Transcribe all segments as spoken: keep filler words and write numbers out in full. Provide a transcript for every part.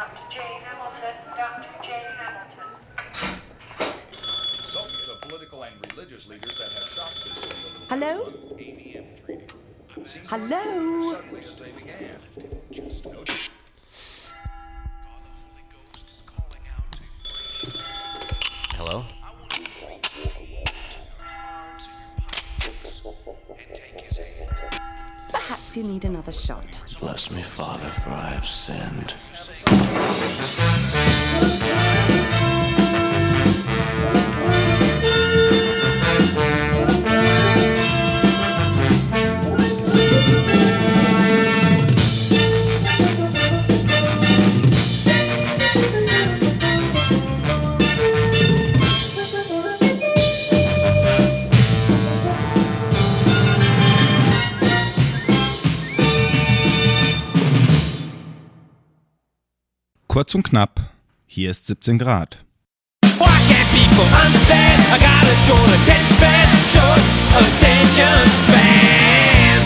Doctor J. Hamilton, Doctor J. Hamilton. So, the political and religious leaders that have shocked this city over the Hello? A B M treaty. Seems Hello? suddenly as they began. Just no. Hello? Perhaps you need another shot. Bless me, Father, for I have sinned. Kurz und knapp, hier ist siebzehn Grad. Why can't people understand? I got a short attention span, short attention span.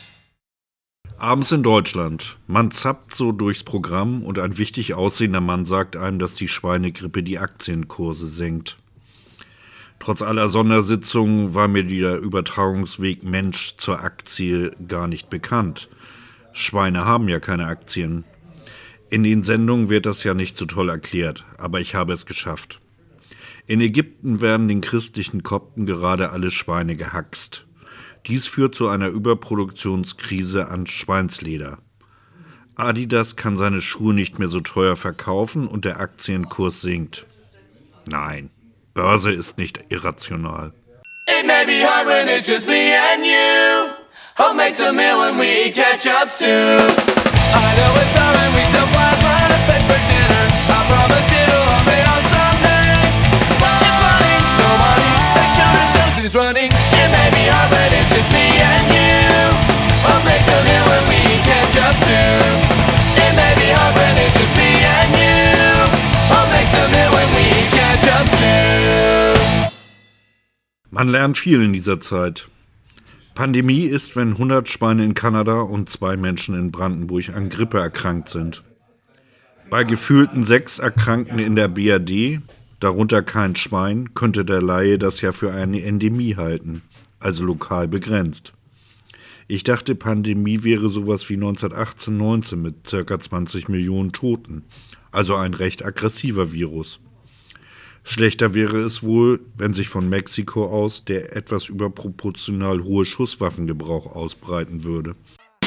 Abends in Deutschland. Man zappt so durchs Programm und ein wichtig aussehender Mann sagt einem, dass die Schweinegrippe die Aktienkurse senkt. Trotz aller Sondersitzungen war mir der Übertragungsweg Mensch zur Aktie gar nicht bekannt. Schweine haben ja keine Aktien. In den Sendungen wird das ja nicht so toll erklärt, aber ich habe es geschafft. In Ägypten werden den christlichen Kopten gerade alle Schweine gehaxt. Dies führt zu einer Überproduktionskrise an Schweinsleder. Adidas kann seine Schuhe nicht mehr so teuer verkaufen und der Aktienkurs sinkt. Nein, Börse ist nicht irrational. It may be hard when it's just me and you. Hope makes a meal when we catch up soon. I know it's hard when we sell plasma to bed for dinner. I promise it'll all pay off someday. It's funny, nobody that shoulders knows who's running. It may be hard but it's just me and you. Hope makes a meal when we catch up soon. It may be hard when it's just me and you. Hope makes a meal when we catch up soon. Man lernt viel in dieser Zeit. Pandemie ist, wenn hundert Schweine in Kanada und zwei Menschen in Brandenburg an Grippe erkrankt sind. Bei gefühlten sechs Erkrankten in der B R D, darunter kein Schwein, könnte der Laie das ja für eine Endemie halten, also lokal begrenzt. Ich dachte, Pandemie wäre sowas wie neunzehnhundertachtzehn neunzehn mit ca. zwanzig Millionen Toten, also ein recht aggressiver Virus. Schlechter wäre es wohl, wenn sich von Mexiko aus der etwas überproportional hohe Schusswaffengebrauch ausbreiten würde.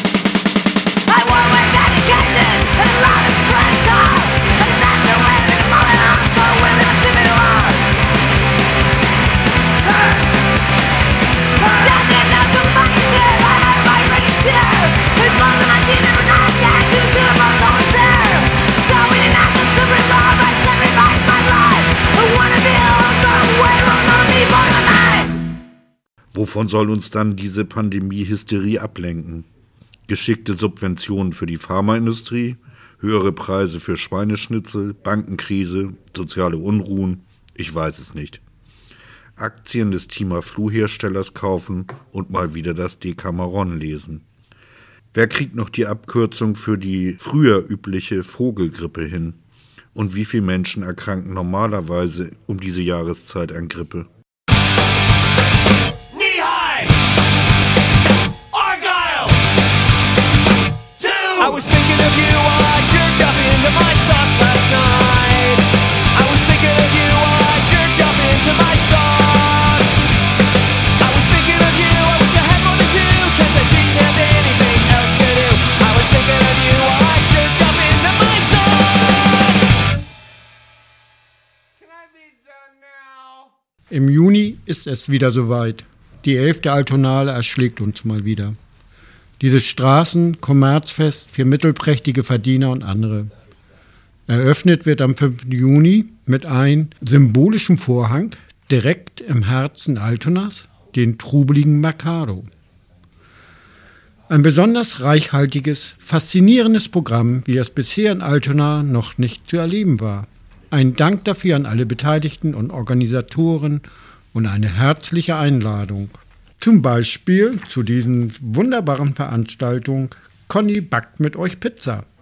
Wovon soll uns dann diese Pandemie-Hysterie ablenken? Geschickte Subventionen für die Pharmaindustrie, höhere Preise für Schweineschnitzel, Bankenkrise, soziale Unruhen? Ich weiß es nicht. Aktien des Tamiflu-Herstellers kaufen und mal wieder das Decameron lesen. Wer kriegt noch die Abkürzung für die früher übliche Vogelgrippe hin? Und wie viele Menschen erkranken normalerweise um diese Jahreszeit an Grippe? I was thinking of you while I jerked up into my sock last night. I was thinking of you while I jerked up into my sock. I was thinking of you, I wish I had more than two, cause I didn't have anything else to do. I was thinking of you while I jerked up into my sock. Can I be done now? Im Juni ist es wieder soweit. Die elfte Altonale erschlägt uns mal wieder. Dieses Straßen-Kommerzfest für mittelprächtige Verdiener und andere. Eröffnet wird am fünften Juni mit einem symbolischen Vorhang direkt im Herzen Altonas, den trubeligen Mercado. Ein besonders reichhaltiges, faszinierendes Programm, wie es bisher in Altona noch nicht zu erleben war. Ein Dank dafür an alle Beteiligten und Organisatoren und eine herzliche Einladung. Zum Beispiel zu diesen wunderbaren Veranstaltungen Conny backt mit euch Pizza.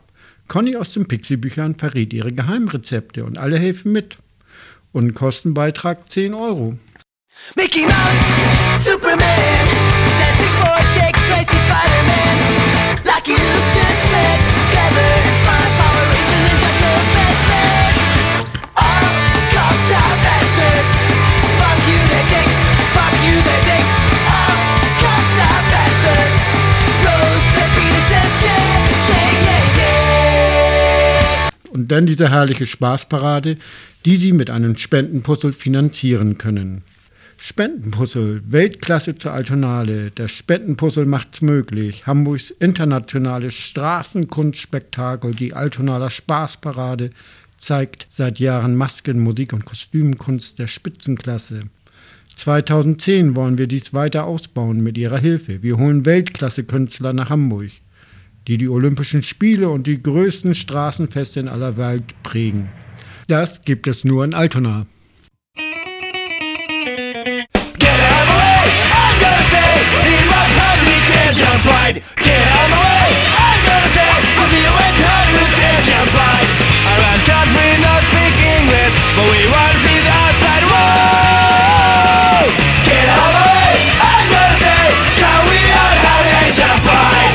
Conny aus den Pixie-Büchern verrät ihre Geheimrezepte und alle helfen mit. Und Kostenbeitrag zehn Euro. Mickey Mouse, Superman, Fantastic Four, Dick Tracy, Spider-Man, Lucky Luke, just Fred, Clever and Smart, Power Ranger, Ninja Turtles, Batman. All cops are bastards. Fuck you, their dicks. Fuck you, their dicks. All cops are bastards. Rose, Pet, Peter says yeah, yeah, yeah, yeah. Und dann diese herrliche Spaßparade, die Sie mit einem Spendenpuzzle finanzieren können. Spendenpuzzle, Weltklasse zur Altonale. Der Spendenpuzzle macht's möglich. Hamburgs internationales Straßenkunstspektakel, die Altonaler Spaßparade, zeigt seit Jahren Masken-, Musik- und Kostümkunst der Spitzenklasse. zweitausendzehn wollen wir dies weiter ausbauen mit Ihrer Hilfe. Wir holen Weltklasse-Künstler nach Hamburg, die die Olympischen Spiele und die größten Straßenfeste in aller Welt prägen. Das gibt es nur in Altona. Jump right, get out of my way. I'm gonna say, we'll see you in time with the jump right. Around country, not speak English, but we want to see the outside world. Get out of my way. I'm gonna say, try we out how they jump right.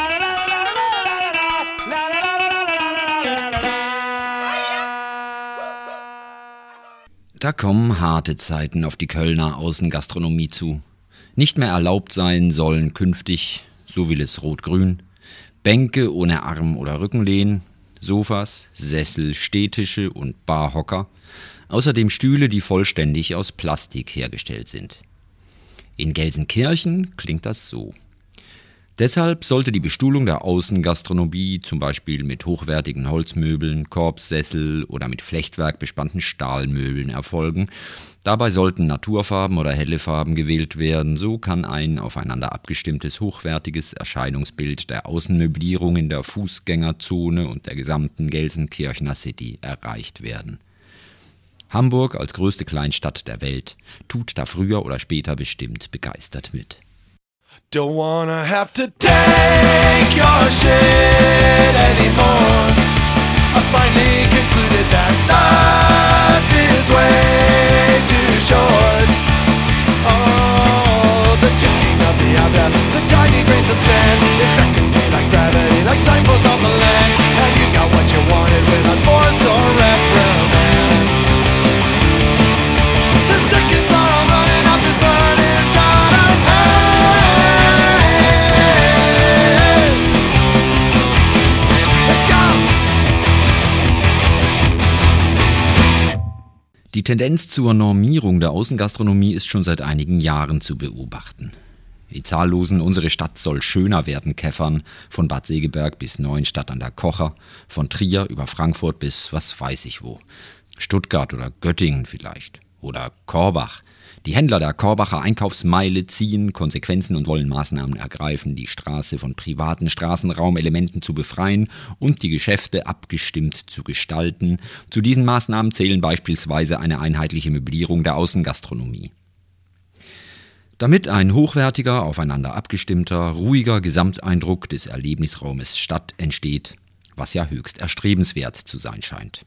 Da kommen harte Zeiten auf die Kölner Außengastronomie zu. Nicht mehr erlaubt sein sollen künftig, so will es Rot-Grün, Bänke ohne Arm- oder Rückenlehnen, Sofas, Sessel, Stehtische und Barhocker, außerdem Stühle, die vollständig aus Plastik hergestellt sind. In Gelsenkirchen klingt das so. Deshalb sollte die Bestuhlung der Außengastronomie zum Beispiel mit hochwertigen Holzmöbeln, Korbsessel oder mit Flechtwerk bespannten Stahlmöbeln erfolgen. Dabei sollten Naturfarben oder helle Farben gewählt werden. So kann ein aufeinander abgestimmtes, hochwertiges Erscheinungsbild der Außenmöblierung in der Fußgängerzone und der gesamten Gelsenkirchener City erreicht werden. Hamburg als größte Kleinstadt der Welt tut da früher oder später bestimmt begeistert mit. Don't wanna have to take your shit anymore. I finally concluded that life is way too short. Oh, the ticking of the hourglass, the tiny grains of sand, it beckons me like gravity, like signposts on the land. And you got what you wanted without force or reprimand. The seconds are all running up this burning tide of hell. Die Tendenz zur Normierung der Außengastronomie ist schon seit einigen Jahren zu beobachten. Die zahllosen "Unsere Stadt soll schöner werden" Käffern, von Bad Segeberg bis Neuenstadt an der Kocher, von Trier über Frankfurt bis was weiß ich wo. Stuttgart oder Göttingen vielleicht. Oder Korbach. Die Händler der Korbacher Einkaufsmeile ziehen Konsequenzen und wollen Maßnahmen ergreifen, die Straße von privaten Straßenraumelementen zu befreien und die Geschäfte abgestimmt zu gestalten. Zu diesen Maßnahmen zählen beispielsweise eine einheitliche Möblierung der Außengastronomie. Damit ein hochwertiger, aufeinander abgestimmter, ruhiger Gesamteindruck des Erlebnisraumes Stadt entsteht, was ja höchst erstrebenswert zu sein scheint.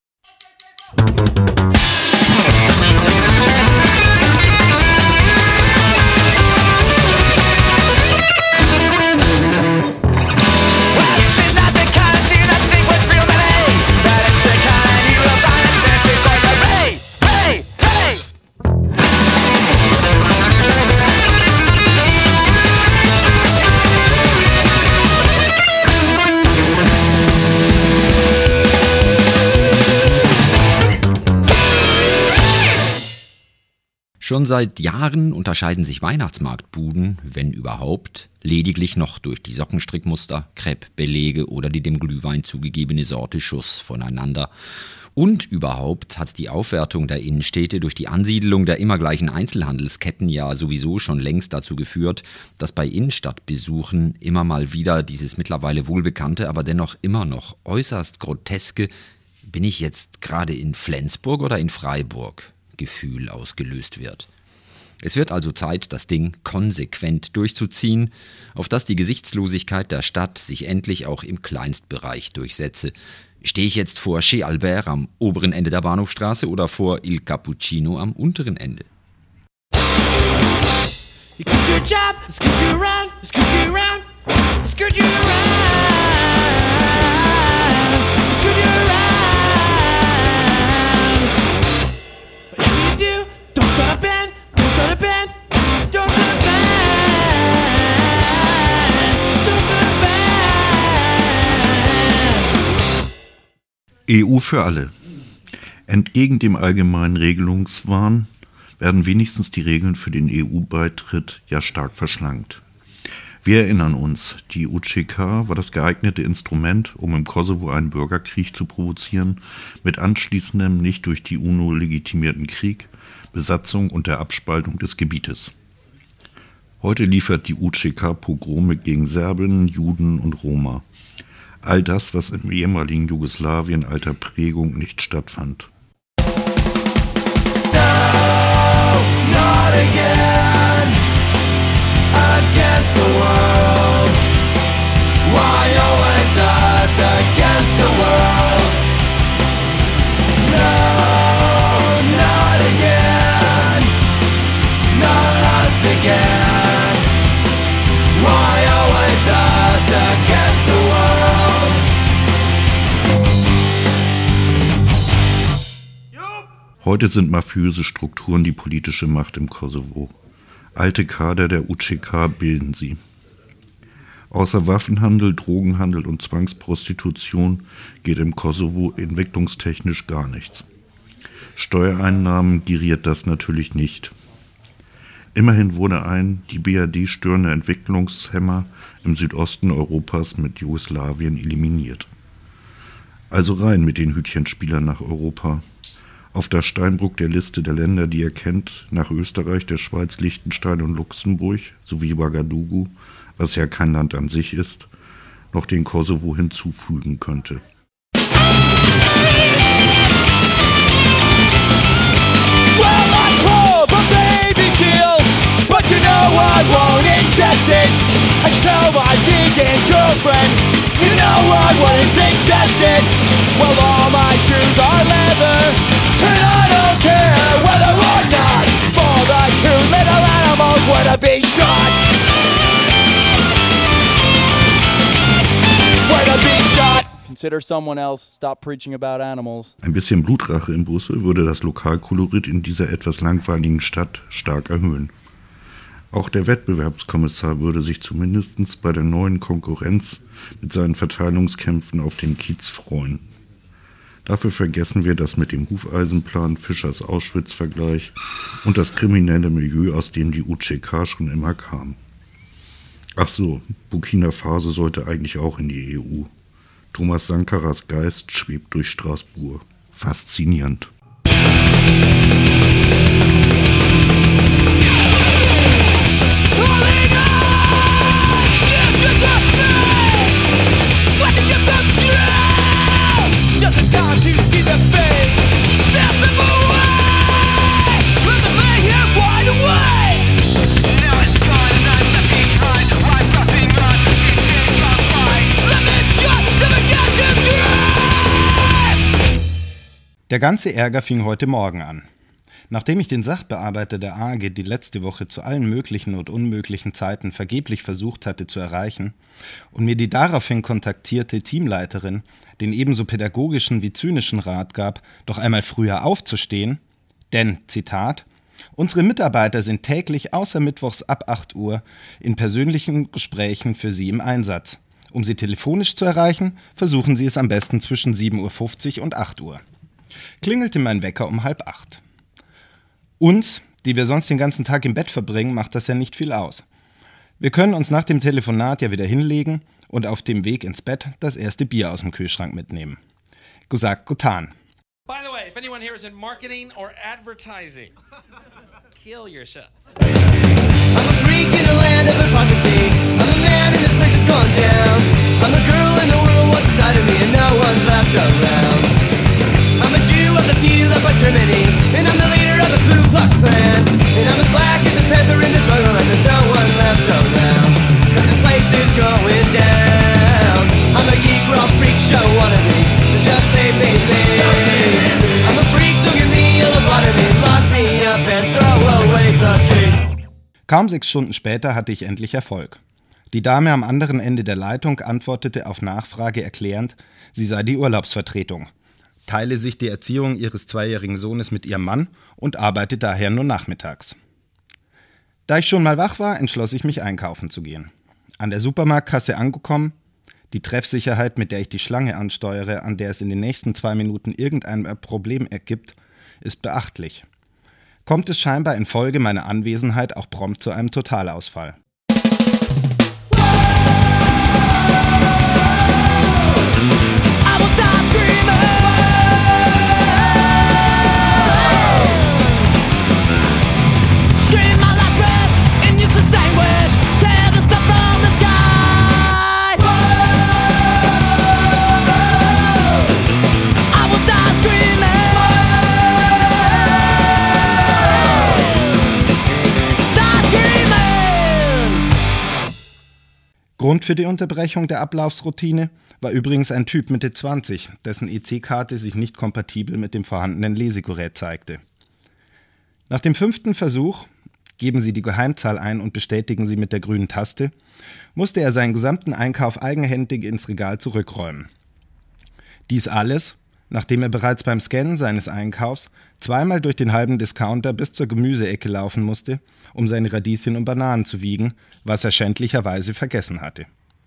Schon seit Jahren unterscheiden sich Weihnachtsmarktbuden, wenn überhaupt, lediglich noch durch die Sockenstrickmuster, Crepe-Belege oder die dem Glühwein zugegebene Sorte Schuss voneinander. Und überhaupt hat die Aufwertung der Innenstädte durch die Ansiedelung der immer gleichen Einzelhandelsketten ja sowieso schon längst dazu geführt, dass bei Innenstadtbesuchen immer mal wieder dieses mittlerweile wohlbekannte, aber dennoch immer noch äußerst groteske "Bin ich jetzt gerade in Flensburg oder in Freiburg?" Gefühl ausgelöst wird. Es wird also Zeit, das Ding konsequent durchzuziehen, auf dass die Gesichtslosigkeit der Stadt sich endlich auch im Kleinstbereich durchsetze. Stehe ich jetzt vor Chez Albert am oberen Ende der Bahnhofstraße oder vor Il Cappuccino am unteren Ende? You quit your job, screw you around, screw you around, screw you around, screw you around. But if you do, don't start a band, don't start a band, don't start a band, don't start a band. E U für alle. Entgegen dem allgemeinen Regelungswahn werden wenigstens die Regeln für den E U-Beitritt ja stark verschlankt. Wir erinnern uns, die U C K war das geeignete Instrument, um im Kosovo einen Bürgerkrieg zu provozieren, mit anschließendem nicht durch die UNO legitimierten Krieg, Besatzung und der Abspaltung des Gebietes. Heute liefert die U C K Pogrome gegen Serben, Juden und Roma. All das, was im ehemaligen Jugoslawien alter Prägung nicht stattfand. Not again, against the world. Why always us against the world? No, not again, not us again. Why always us against the world? Heute sind mafiöse Strukturen die politische Macht im Kosovo. Alte Kader der U C K bilden sie. Außer Waffenhandel, Drogenhandel und Zwangsprostitution geht im Kosovo entwicklungstechnisch gar nichts. Steuereinnahmen giriert das natürlich nicht. Immerhin wurde ein die B R D störende Entwicklungshemmer im Südosten Europas mit Jugoslawien eliminiert. Also rein mit den Hütchenspielern nach Europa. Auf der Steinbruch der Liste der Länder, die er kennt, nach Österreich, der Schweiz, Liechtenstein und Luxemburg sowie Ouagadougou, was ja kein Land an sich ist, noch den Kosovo hinzufügen könnte. Well, I'm poor, but baby still. But you know I won't interested until my vegan girlfriend. You know I wasn't interested. Well, all my shoes are leather, and I don't care whether or not for the two little animals were to be shot. Were to be shot. Consider someone else. Stop preaching about animals. Ein bisschen Blutrache in Brüssel würde das Lokalkolorit in dieser etwas langweiligen Stadt stark erhöhen. Auch der Wettbewerbskommissar würde sich zumindest bei der neuen Konkurrenz mit seinen Verteilungskämpfen auf den Kiez freuen. Dafür vergessen wir das mit dem Hufeisenplan, Fischers Auschwitz-Vergleich und das kriminelle Milieu, aus dem die U C K schon immer kam. Ach so, Burkina Faso sollte eigentlich auch in die E U. Thomas Sankaras Geist schwebt durch Straßburg. Faszinierend. Just in time to see the fate. Step them away. Let them lay here wide awake. Now it's gone and I'm left behind. I'm nothing on the future of mine. Let me shut them again to drive. Der ganze Ärger fing heute Morgen an. Nachdem ich den Sachbearbeiter der A G die letzte Woche zu allen möglichen und unmöglichen Zeiten vergeblich versucht hatte zu erreichen und mir die daraufhin kontaktierte Teamleiterin den ebenso pädagogischen wie zynischen Rat gab, doch einmal früher aufzustehen, denn, Zitat, unsere Mitarbeiter sind täglich außer mittwochs ab acht Uhr in persönlichen Gesprächen für Sie im Einsatz. Um Sie telefonisch zu erreichen, versuchen Sie es am besten zwischen sieben Uhr fünfzig und acht Uhr. Klingelte mein Wecker um halb acht. Uns, die wir sonst den ganzen Tag im Bett verbringen, macht das ja nicht viel aus. Wir können uns nach dem Telefonat ja wieder hinlegen und auf dem Weg ins Bett das erste Bier aus dem Kühlschrank mitnehmen. Gesagt, getan. By the way, if anyone here is in marketing or advertising, kill yourself. I'm a freak in a land of hypocrisy. I'm a man and this place has gone down. I'm a girl and the world wants a side of me and no one's left around. I'm a Jew of the few left by Germany, and I'm the leader of the Ku Klux Klan, and I'm as black as Kaum sechs Stunden später hatte ich endlich Erfolg. Die Dame am anderen Ende der Leitung antwortete auf Nachfrage erklärend, sie sei die Urlaubsvertretung, teile sich die Erziehung ihres zweijährigen Sohnes mit ihrem Mann und arbeite daher nur nachmittags. Da ich schon mal wach war, entschloss ich mich einkaufen zu gehen. An der Supermarktkasse angekommen, die Treffsicherheit, mit der ich die Schlange ansteuere, an der es in den nächsten zwei Minuten irgendein Problem ergibt, ist beachtlich. Kommt es scheinbar infolge meiner Anwesenheit auch prompt zu einem Totalausfall. Grund für die Unterbrechung der Ablaufsroutine war übrigens ein Typ Mitte zwanzig, dessen E C-Karte sich nicht kompatibel mit dem vorhandenen Lesegerät zeigte. Nach dem fünften Versuch, geben Sie die Geheimzahl ein und bestätigen Sie mit der grünen Taste, musste er seinen gesamten Einkauf eigenhändig ins Regal zurückräumen. Dies alles, nachdem er bereits beim Scannen seines Einkaufs zweimal durch den halben Discounter bis zur Gemüseecke laufen musste, um seine Radieschen und Bananen zu wiegen, was er schändlicherweise vergessen hatte.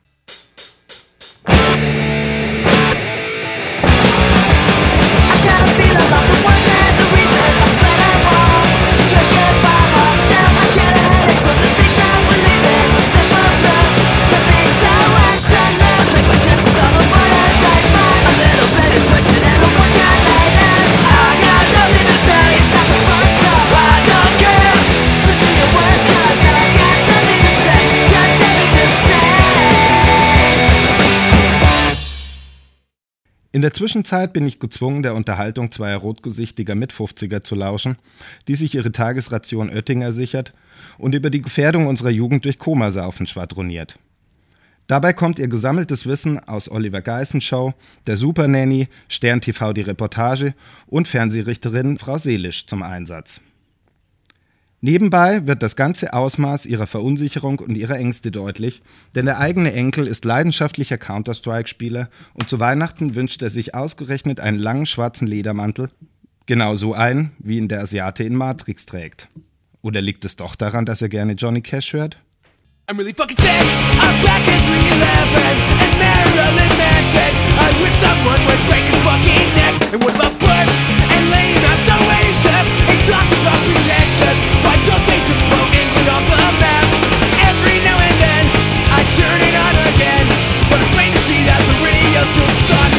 In der Zwischenzeit bin ich gezwungen, der Unterhaltung zweier rotgesichtiger Mitfünfziger zu lauschen, die sich ihre Tagesration Oettinger sichert und über die Gefährdung unserer Jugend durch Komasaufen schwadroniert. Dabei kommt ihr gesammeltes Wissen aus Oliver Geissen Show, der Supernanny, Stern T V die Reportage und Fernsehrichterin Frau Seelisch zum Einsatz. Nebenbei wird das ganze Ausmaß ihrer Verunsicherung und ihrer Ängste deutlich, denn der eigene Enkel ist leidenschaftlicher Counter-Strike-Spieler und zu Weihnachten wünscht er sich ausgerechnet einen langen schwarzen Ledermantel, genau so einen, wie ihn der Asiate in Matrix trägt. Oder liegt es doch daran, dass er gerne Johnny Cash hört? I'm really fucking sick. I'm back in three eleven and Marilyn Manson. I wish someone would break his fucking neck. And what about Bush and Lena? So racist. And talk about pretentious. Why don't they just blow England off the map? Every now and then I turn it on again, but it's plain to see that the radio still sucks.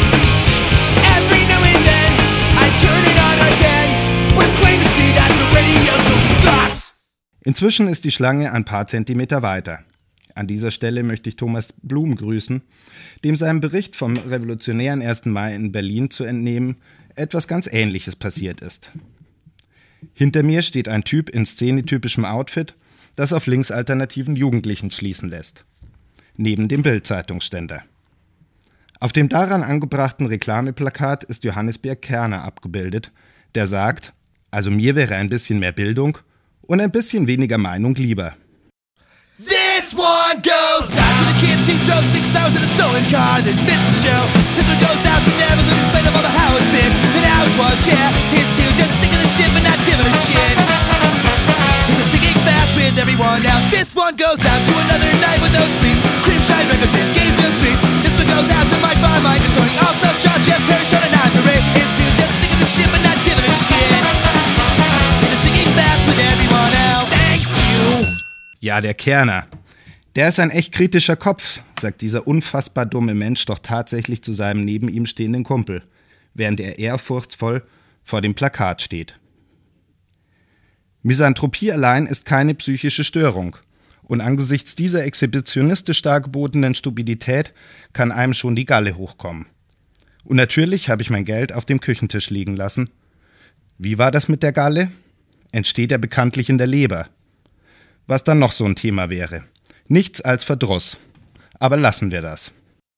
Every now and then I turn it on again, but it's plain to see that the radio still sucks. Inzwischen ist die Schlange ein paar Zentimeter weiter. An dieser Stelle möchte ich Thomas Blum grüßen, dem seinem Bericht vom revolutionären ersten Mai in Berlin zu entnehmen, etwas ganz Ähnliches passiert ist. Hinter mir steht ein Typ in szenetypischem Outfit, das auf linksalternativen Jugendlichen schließen lässt. Neben dem Bild-Zeitungsständer. Auf dem daran angebrachten Reklameplakat ist Johannes Beer Kerner abgebildet, der sagt, also mir wäre ein bisschen mehr Bildung und ein bisschen weniger Meinung lieber. This one goes out to the kids who drove six hours in a stolen car that missed the show. This one goes out to never lose sight of all the how it's been and how it was, yeah. Here's to just sick of the shit but not giving a shit. It's a singing fast with everyone else. This one goes out to another night with no sleep. Cream shine records in Gainesville streets. This one goes out to Mike Barmike and Tony Allstuff, John Jeff, Terry, Sean and Andre. Here's to just sick of the shit but not giving a shit. It's a singing fast with everyone else. Thank you. Ja, der Kerner. Der ist ein echt kritischer Kopf, sagt dieser unfassbar dumme Mensch doch tatsächlich zu seinem neben ihm stehenden Kumpel, während er ehrfurchtsvoll vor dem Plakat steht. Misanthropie allein ist keine psychische Störung. Und angesichts dieser exhibitionistisch dargebotenen Stupidität kann einem schon die Galle hochkommen. Und natürlich habe ich mein Geld auf dem Küchentisch liegen lassen. Wie war das mit der Galle? Entsteht ja bekanntlich in der Leber. Was dann noch so ein Thema wäre. Nichts als Verdruss. Aber lassen wir das.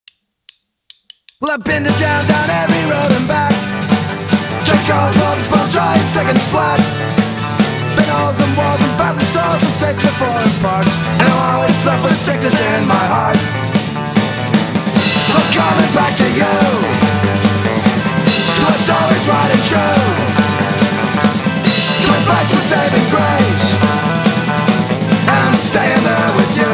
Well, I've been to town, down every road and back. Check all the clubs, but I'm trying seconds flat. Been all some walls and bathroom stars. walls of states are falling apart, and I'm always left with sickness in my heart. Still coming back to you, to what's always right and true. Coming back to saving grace, and I'm staying there with you.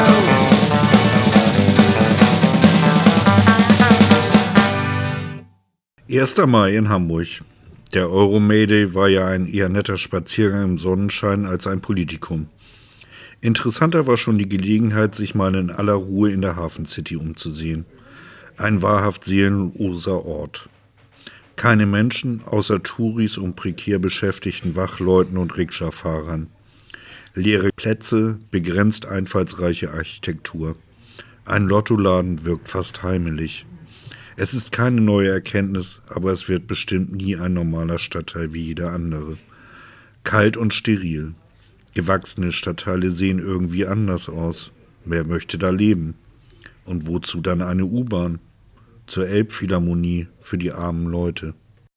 erster Mai in Hamburg. Der Euro-Mayday war ja ein eher netter Spaziergang im Sonnenschein als ein Politikum. Interessanter war schon die Gelegenheit, sich mal in aller Ruhe in der Hafen City umzusehen. Ein wahrhaft seelenloser Ort. Keine Menschen außer Touris und prekär beschäftigten Wachleuten und Rikscha-Fahrern. Leere Plätze, begrenzt einfallsreiche Architektur. Ein Lottoladen wirkt fast heimelig. Es ist keine neue Erkenntnis, aber es wird bestimmt nie ein normaler Stadtteil wie jeder andere. Kalt und steril. Gewachsene Stadtteile sehen irgendwie anders aus. Wer möchte da leben? Und wozu dann eine U-Bahn? Zur Elbphilharmonie für die armen Leute.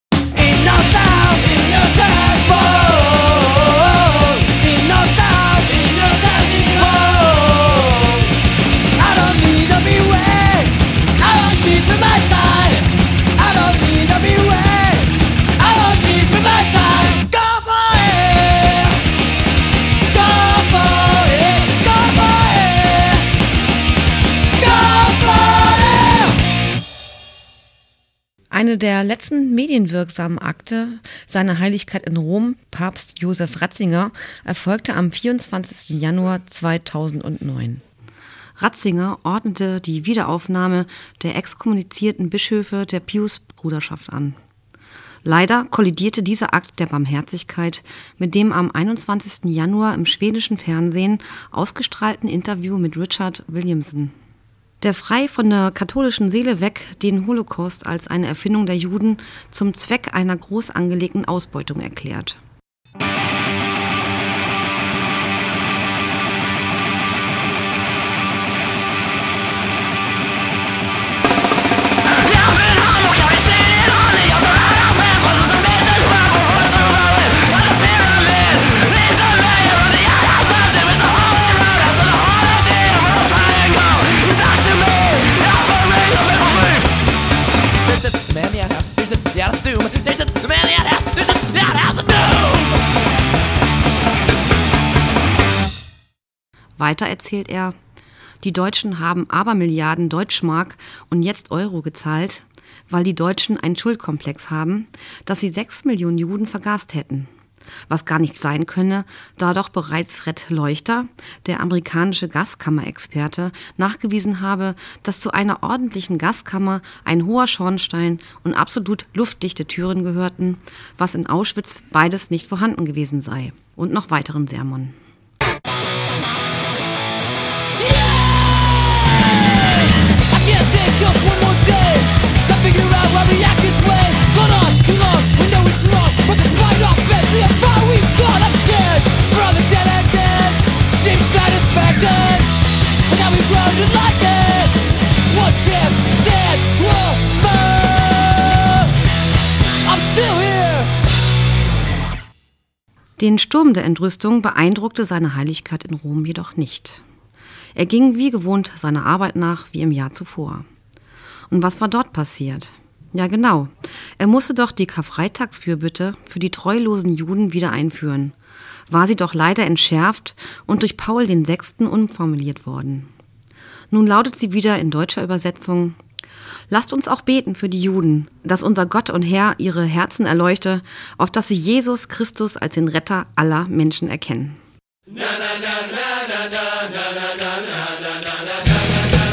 Eine der letzten medienwirksamen Akte seiner Heiligkeit in Rom, Papst Josef Ratzinger, erfolgte am vierundzwanzigsten Januar zweitausendneun. Ratzinger ordnete die Wiederaufnahme der exkommunizierten Bischöfe der Pius-Bruderschaft an. Leider kollidierte dieser Akt der Barmherzigkeit mit dem am einundzwanzigsten Januar im schwedischen Fernsehen ausgestrahlten Interview mit Richard Williamson, der frei von der katholischen Seele weg den Holocaust als eine Erfindung der Juden zum Zweck einer groß angelegten Ausbeutung erklärt. Weiter erzählt er, die Deutschen haben Abermilliarden Deutschmark und jetzt Euro gezahlt, weil die Deutschen einen Schuldkomplex haben, dass sie sechs Millionen Juden vergast hätten. Was gar nicht sein könne, da doch bereits Fred Leuchter, der amerikanische Gaskammerexperte, nachgewiesen habe, dass zu einer ordentlichen Gaskammer ein hoher Schornstein und absolut luftdichte Türen gehörten, was in Auschwitz beides nicht vorhanden gewesen sei. Und noch weiteren Sermon. Just one more day, to figure out why we act this way. Gone on too long, we know it's wrong, but despite our best, the far we've gone, I'm scared for all the dead enders. Seems satisfaction, and now we've grown to like it. One chance, stand, whoa, I'm still here. Den Sturm der Entrüstung beeindruckte seine Heiligkeit in Rom jedoch nicht. Er ging wie gewohnt seiner Arbeit nach wie im Jahr zuvor. Und was war dort passiert? Ja genau, er musste doch die Karfreitagsfürbitte für die treulosen Juden wieder einführen. War sie doch leider entschärft und durch Paul den Sechsten umformuliert worden. Nun lautet sie wieder in deutscher Übersetzung: Lasst uns auch beten für die Juden, dass unser Gott und Herr ihre Herzen erleuchte, auf dass sie Jesus Christus als den Retter aller Menschen erkennen. Na, na, na, na, na, na, na, na, na, na, na, na.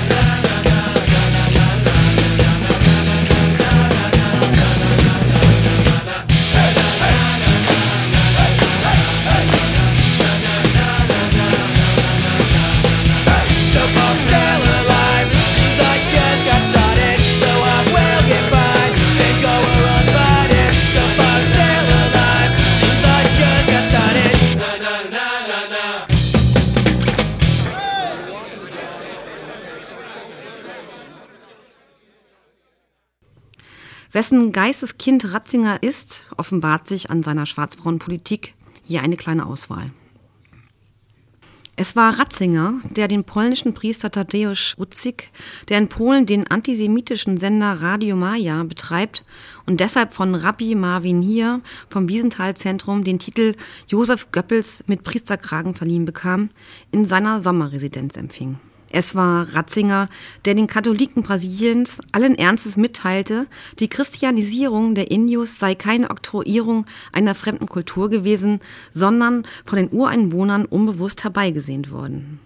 Wessen Geisteskind Ratzinger ist, offenbart sich an seiner schwarzbraunen Politik hier eine kleine Auswahl. Es war Ratzinger, der den polnischen Priester Tadeusz Rudzik, der in Polen den antisemitischen Sender Radio Maja betreibt und deshalb von Rabbi Marvin Hier vom Wiesenthal-Zentrum den Titel Josef Goebbels mit Priesterkragen verliehen bekam, in seiner Sommerresidenz empfing. Es war Ratzinger, der den Katholiken Brasiliens allen Ernstes mitteilte, die Christianisierung der Indios sei keine Oktroyierung einer fremden Kultur gewesen, sondern von den Ureinwohnern unbewusst herbeigesehnt worden.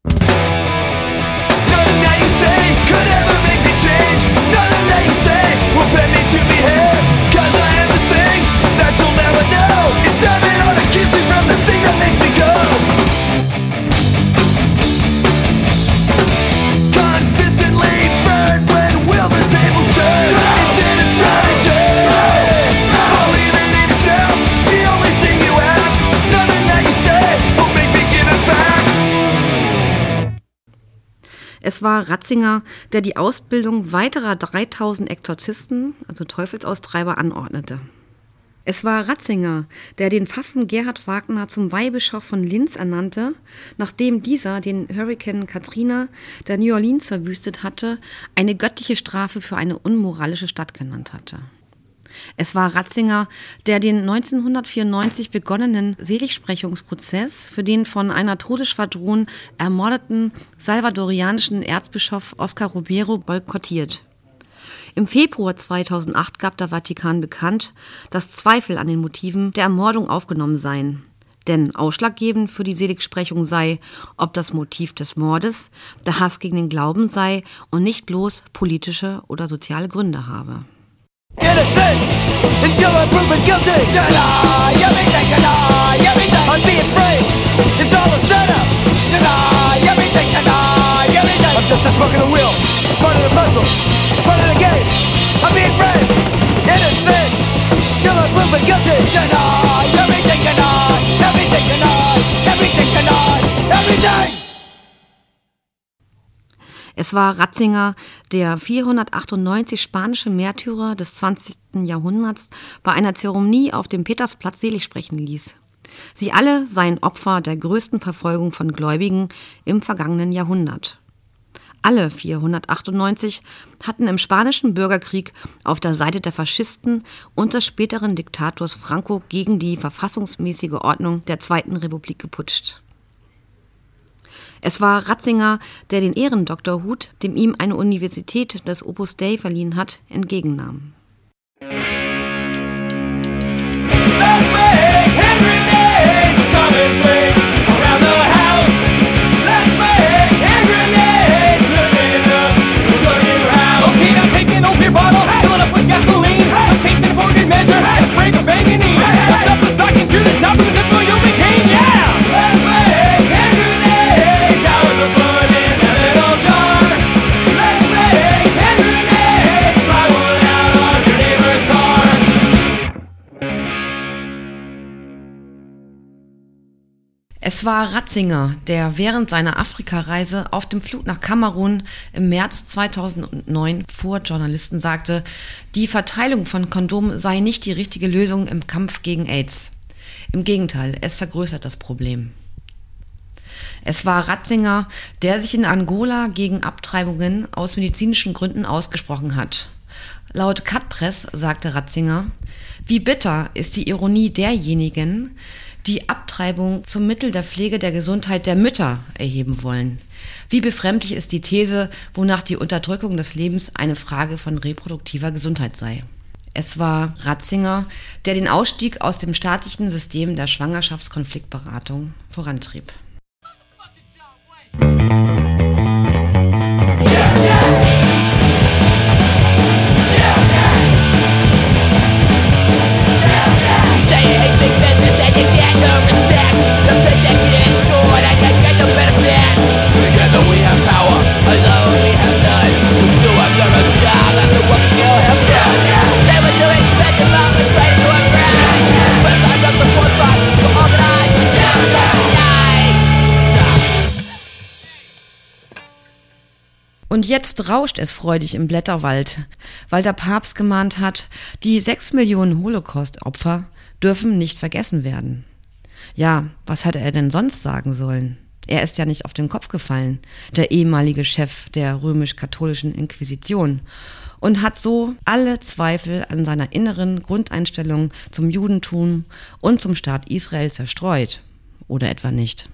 Es war Ratzinger, der die Ausbildung weiterer dreitausend Exorzisten, also Teufelsaustreiber, anordnete. Es war Ratzinger, der den Pfaffen Gerhard Wagner zum Weihbischof von Linz ernannte, nachdem dieser den Hurrikan Katrina, der New Orleans verwüstet hatte, eine göttliche Strafe für eine unmoralische Stadt genannt hatte. Es war Ratzinger, der den neunzehnhundertvierundneunzig begonnenen Seligsprechungsprozess für den von einer Todesschwadron ermordeten salvadorianischen Erzbischof Oscar Romero boykottiert. Im Februar zweitausendacht gab der Vatikan bekannt, dass Zweifel an den Motiven der Ermordung aufgenommen seien. Denn ausschlaggebend für die Seligsprechung sei, ob das Motiv des Mordes der Hass gegen den Glauben sei und nicht bloß politische oder soziale Gründe habe. Innocent until I'm proven guilty. Deny everything, deny everything. I'm being free. It's all a setup. Deny everything, deny everything. I'm just a smoke in the wheel, part of the puzzle, part of the game. I'm being free. Innocent until I'm proven guilty. Deny everything, deny everything, deny everything, deny everything. Es war Ratzinger, der vierhundertachtundneunzig spanische Märtyrer des zwanzigsten Jahrhunderts bei einer Zeremonie auf dem Petersplatz selig sprechen ließ. Sie alle seien Opfer der größten Verfolgung von Gläubigen im vergangenen Jahrhundert. Alle vierhundertachtundneunzig hatten im Spanischen Bürgerkrieg auf der Seite der Faschisten und des späteren Diktators Franco gegen die verfassungsmäßige Ordnung der Zweiten Republik geputscht. Es war Ratzinger, der den Ehrendoktorhut, dem ihm eine Universität des Opus Dei verliehen hat, entgegennahm. Es war Ratzinger, der während seiner Afrikareise auf dem Flug nach Kamerun im März zweitausendneun vor Journalisten sagte, die Verteilung von Kondomen sei nicht die richtige Lösung im Kampf gegen AIDS. Im Gegenteil, es vergrößert das Problem. Es war Ratzinger, der sich in Angola gegen Abtreibungen aus medizinischen Gründen ausgesprochen hat. Laut Cutpress sagte Ratzinger, wie bitter ist die Ironie derjenigen, die Abtreibung zum Mittel der Pflege der Gesundheit der Mütter erheben wollen. Wie befremdlich ist die These, wonach die Unterdrückung des Lebens eine Frage von reproduktiver Gesundheit sei. Es war Ratzinger, der den Ausstieg aus dem staatlichen System der Schwangerschaftskonfliktberatung vorantrieb. Und jetzt rauscht es freudig im Blätterwald, weil der Papst gemahnt hat, die sechs Millionen Holocaust-Opfer dürfen nicht vergessen werden. Ja, was hätte er denn sonst sagen sollen? Er ist ja nicht auf den Kopf gefallen, der ehemalige Chef der römisch-katholischen Inquisition, und hat so alle Zweifel an seiner inneren Grundeinstellung zum Judentum und zum Staat Israel zerstreut. Oder etwa nicht?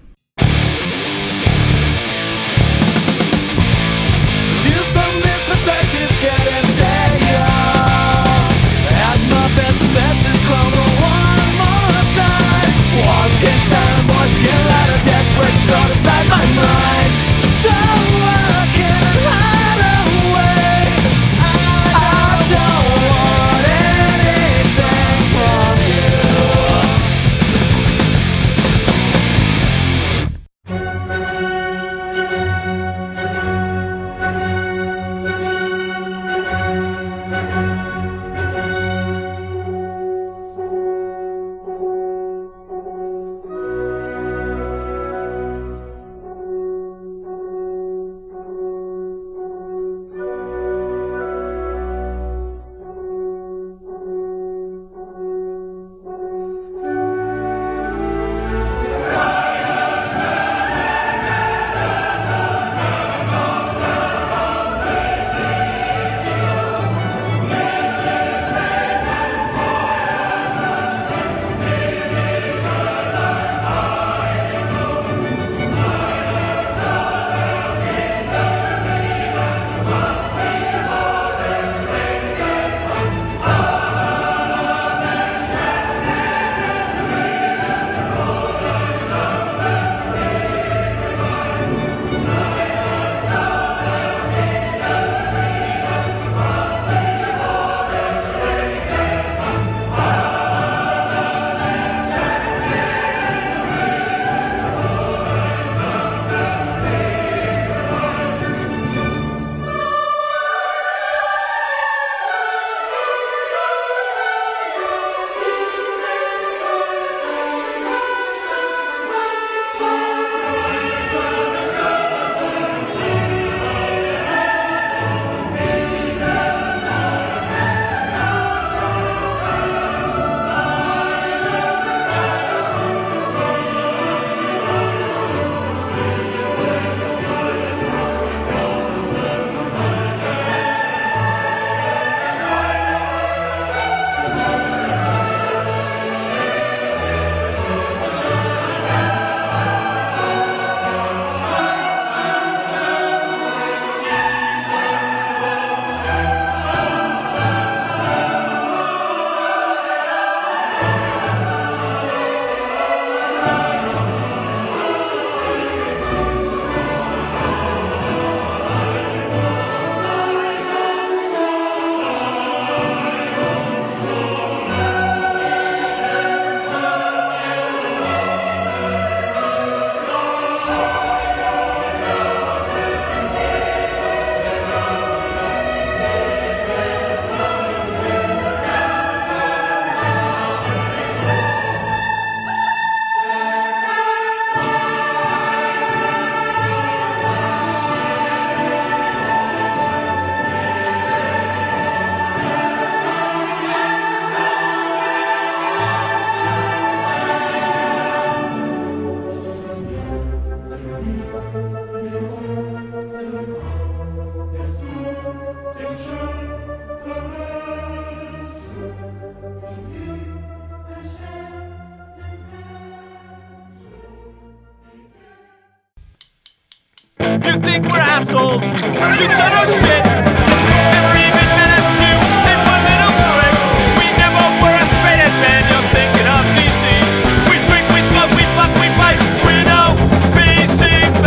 You think we're assholes? You done our shit. Never even met us you in one little prick. We never were a straight edge man. You're thinking of D C. We drink, we smoke, we fuck, we fight. We know B C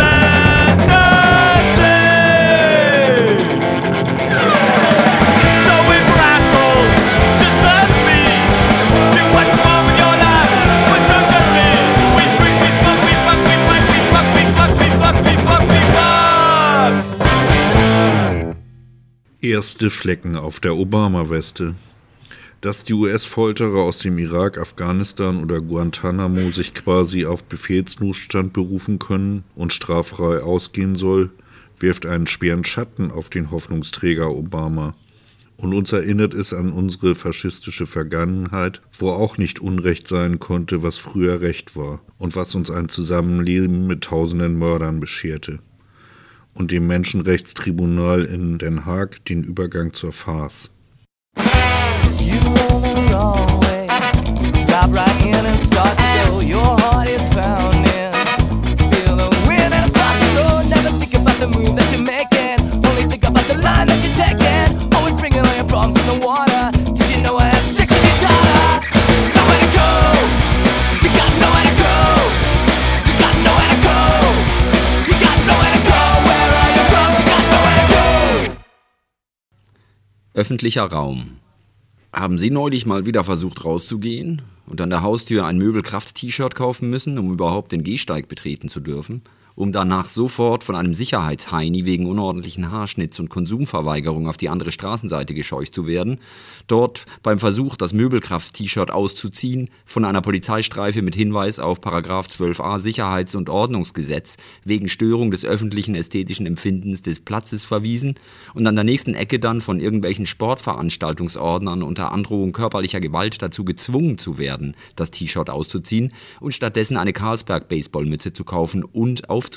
fantasy. So if we're assholes, just let me do what you want with your life. But don't judge me. We drink, we smoke, we fuck, we fight. We fuck, we fuck, we fuck, we fuck, we fuck. Erste Flecken auf der Obama-Weste. Dass die U S-Folterer aus dem Irak, Afghanistan oder Guantanamo sich quasi auf Befehlsnotstand berufen können und straffrei ausgehen soll, wirft einen schweren Schatten auf den Hoffnungsträger Obama Und uns erinnert es an unsere faschistische Vergangenheit, wo auch nicht Unrecht sein konnte, was früher Recht war und was uns ein Zusammenleben mit tausenden Mördern bescherte. Und dem Menschenrechtstribunal in Den Haag den Übergang zur Farce. You roll in the wrong way, drop right in and start to go. Your heart is pounding, feel the wind and it starts to blow. Never think about the move that you're making, only think about the line that you're taking. Always bringing all your problems in the water. Did you know I had sex with your daughter? Nowhere to go, you got nowhere to go. You got nowhere to go, you got nowhere to go. Where are you from? You got nowhere to go. Öffentlicher Raum. Haben Sie neulich mal wieder versucht rauszugehen und an der Haustür ein Möbelkraft-T-Shirt kaufen müssen, um überhaupt den Gehsteig betreten zu dürfen? Um danach sofort von einem Sicherheitsheini wegen unordentlichen Haarschnitts und Konsumverweigerung auf die andere Straßenseite gescheucht zu werden, dort beim Versuch, das Möbelkraft-T-Shirt auszuziehen, von einer Polizeistreife mit Hinweis auf Paragraph zwölf a Sicherheits- und Ordnungsgesetz wegen Störung des öffentlichen ästhetischen Empfindens des Platzes verwiesen und an der nächsten Ecke dann von irgendwelchen Sportveranstaltungsordnern unter Androhung körperlicher Gewalt dazu gezwungen zu werden, das T-Shirt auszuziehen und stattdessen eine Carlsberg-Baseballmütze zu kaufen und aufzusetzen.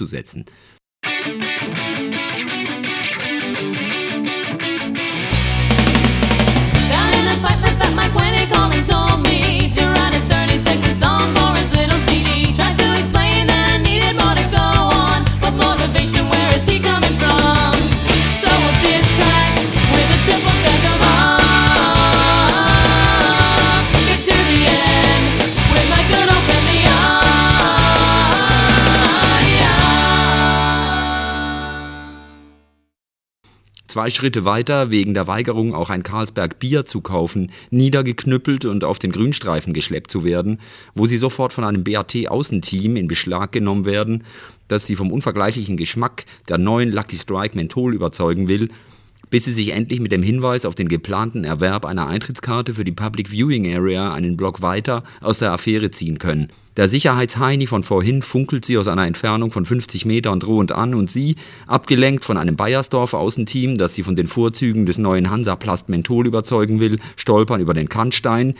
Zwei Schritte weiter, wegen der Weigerung, auch ein Carlsberg Bier zu kaufen, niedergeknüppelt und auf den Grünstreifen geschleppt zu werden, wo sie sofort von einem B A T-Außenteam in Beschlag genommen werden, das sie vom unvergleichlichen Geschmack der neuen Lucky Strike Menthol überzeugen will, bis sie sich endlich mit dem Hinweis auf den geplanten Erwerb einer Eintrittskarte für die Public Viewing Area einen Block weiter aus der Affäre ziehen können. Der Sicherheitsheini von vorhin funkelt sie aus einer Entfernung von fünfzig Metern drohend an und sie, abgelenkt von einem Bayersdorf-Außenteam, das sie von den Vorzügen des neuen Hansaplast Menthol überzeugen will, stolpern über den Kantstein.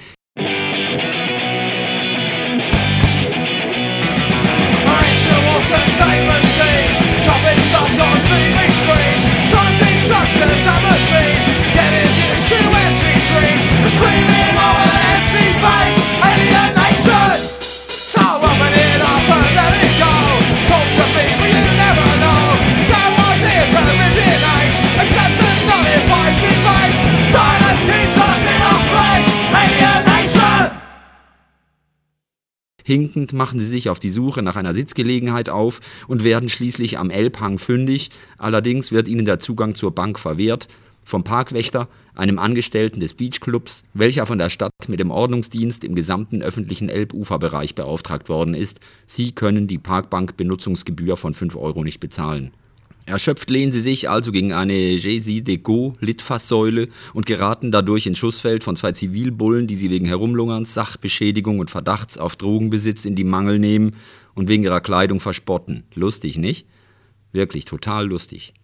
Hinkend machen sie sich auf die Suche nach einer Sitzgelegenheit auf und werden schließlich am Elbhang fündig, allerdings wird ihnen der Zugang zur Bank verwehrt, vom Parkwächter, einem Angestellten des Beachclubs, welcher von der Stadt mit dem Ordnungsdienst im gesamten öffentlichen Elbuferbereich beauftragt worden ist. Sie können die Parkbankbenutzungsgebühr von fünf Euro nicht bezahlen. Erschöpft lehnen sie sich also gegen eine Jay-Z-Deco-Litfaßsäule und geraten dadurch ins Schussfeld von zwei Zivilbullen, die sie wegen Herumlungerns, Sachbeschädigung und Verdachts auf Drogenbesitz in die Mangel nehmen und wegen ihrer Kleidung verspotten. Lustig, nicht? Wirklich total lustig.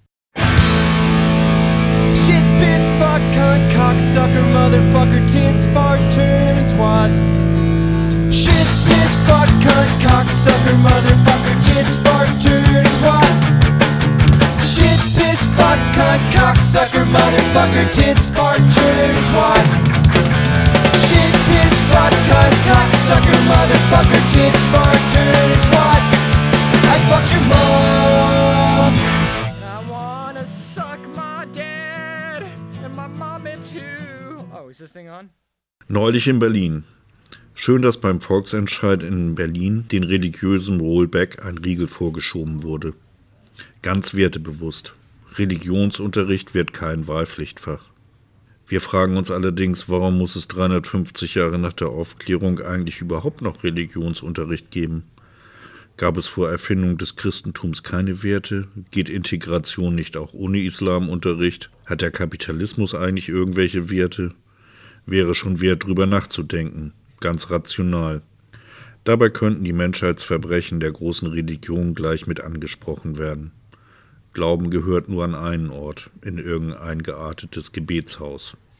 Shit, piss, fuck, cunt, cocksucker, motherfucker, tits, fart, turn, twat. Shit, piss, fuck, cunt, cocksucker, motherfucker, tits, fart, turn, twat. Shit, piss, fuck, cunt, cocksucker, motherfucker, tits, fart, turn, twat. Shit, piss, fuck, cunt, cocksucker, motherfucker, tits, fart, turn, twat. I fucked your mom. I wanna suck my dad and my mommy too. Oh, is this thing on? Neulich in Berlin. Schön, dass beim Volksentscheid in Berlin den religiösen Rollback ein Riegel vorgeschoben wurde. Ganz wertebewusst. Religionsunterricht wird kein Wahlpflichtfach. Wir fragen uns allerdings, warum muss es dreihundertfünfzig Jahre nach der Aufklärung eigentlich überhaupt noch Religionsunterricht geben? Gab es vor Erfindung des Christentums keine Werte? Geht Integration nicht auch ohne Islamunterricht? Hat der Kapitalismus eigentlich irgendwelche Werte? Wäre schon wert, drüber nachzudenken. Ganz rational. Dabei könnten die Menschheitsverbrechen der großen Religionen gleich mit angesprochen werden. Glauben gehört nur an einen Ort, in irgendein geartetes Gebetshaus.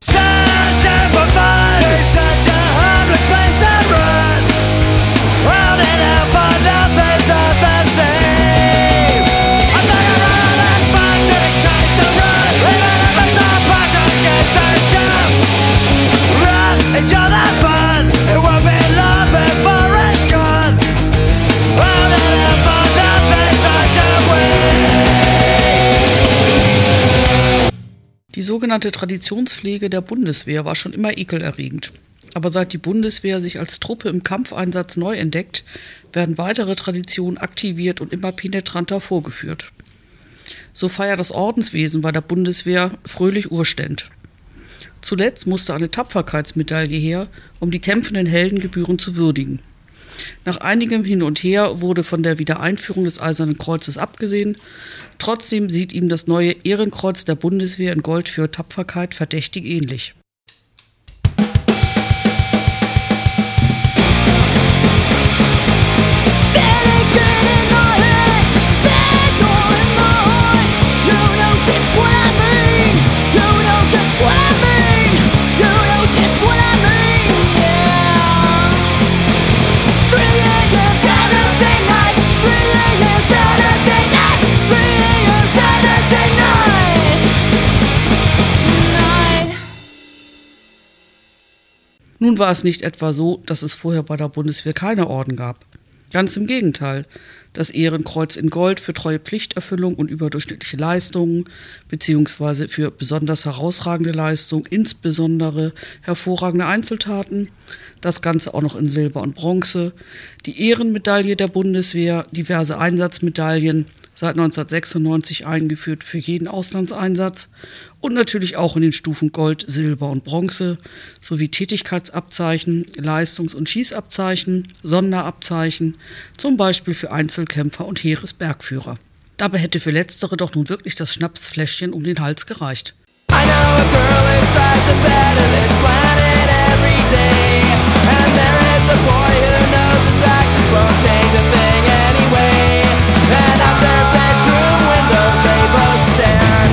Searching for fun, such a harmless place to run. Rounding out for nothing's not the same. I thought I'd run and fun, dictate the run. Even if it's not passion against the show. Run, enjoy that fun. It won't be long before it's gone. Rounding out for nothing's such a waste. Die sogenannte Traditionspflege der Bundeswehr war schon immer ekelerregend. Aber seit die Bundeswehr sich als Truppe im Kampfeinsatz neu entdeckt, werden weitere Traditionen aktiviert und immer penetranter vorgeführt. So feiert das Ordenswesen bei der Bundeswehr fröhlich Urständ. Zuletzt musste eine Tapferkeitsmedaille her, um die kämpfenden Helden gebührend zu würdigen. Nach einigem Hin und Her wurde von der Wiedereinführung des Eisernen Kreuzes abgesehen. Trotzdem sieht ihm das neue Ehrenkreuz der Bundeswehr in Gold für Tapferkeit verdächtig ähnlich. Nun war es nicht etwa so, dass es vorher bei der Bundeswehr keine Orden gab. Ganz im Gegenteil. Das Ehrenkreuz in Gold für treue Pflichterfüllung und überdurchschnittliche Leistungen, beziehungsweise für besonders herausragende Leistungen, insbesondere hervorragende Einzeltaten. Das Ganze auch noch in Silber und Bronze. Die Ehrenmedaille der Bundeswehr, diverse Einsatzmedaillen, seit neunzehnhundertsechsundneunzig eingeführt für jeden Auslandseinsatz und natürlich auch in den Stufen Gold, Silber und Bronze sowie Tätigkeitsabzeichen, Leistungs- und Schießabzeichen, Sonderabzeichen, zum Beispiel für Einzelkämpfer und Heeresbergführer. Dabei hätte für Letztere doch nun wirklich das Schnapsfläschchen um den Hals gereicht. I know a girl who strives to better this planet every day. And there is a boy who knows his actions won't change a thing anyway. And out their bedroom windows they both stare.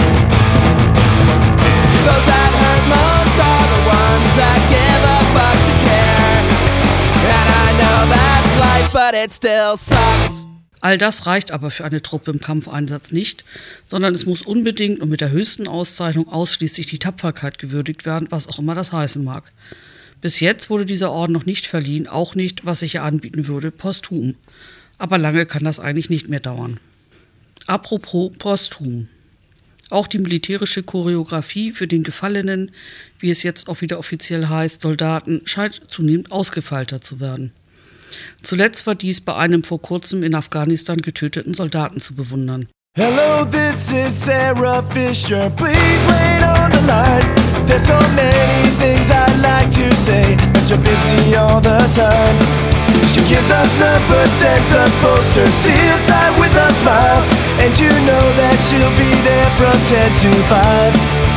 Those that hurt most are the ones that give a fuck to care. And I know that's life, but it still sucks. All das reicht aber für eine Truppe im Kampfeinsatz nicht, sondern es muss unbedingt und mit der höchsten Auszeichnung ausschließlich die Tapferkeit gewürdigt werden, was auch immer das heißen mag. Bis jetzt wurde dieser Orden noch nicht verliehen, auch nicht, was sich hier anbieten würde, posthum. Aber lange kann das eigentlich nicht mehr dauern. Apropos posthum. Auch die militärische Choreografie für den gefallenen, wie es jetzt auch wieder offiziell heißt, Soldaten scheint zunehmend ausgefeilter zu werden. Zuletzt war dies bei einem vor kurzem in Afghanistan getöteten Soldaten zu bewundern. Hello, this is Sarah Fisher. Please wait on the line. There's so many things I'd like to say, but you're busy all the time. She gives us numbers, sends us posters, sealed tight with a smile. And you know that she'll be there from ten to five.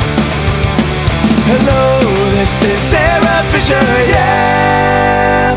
Hello, this is Sarah Fisher, yeah.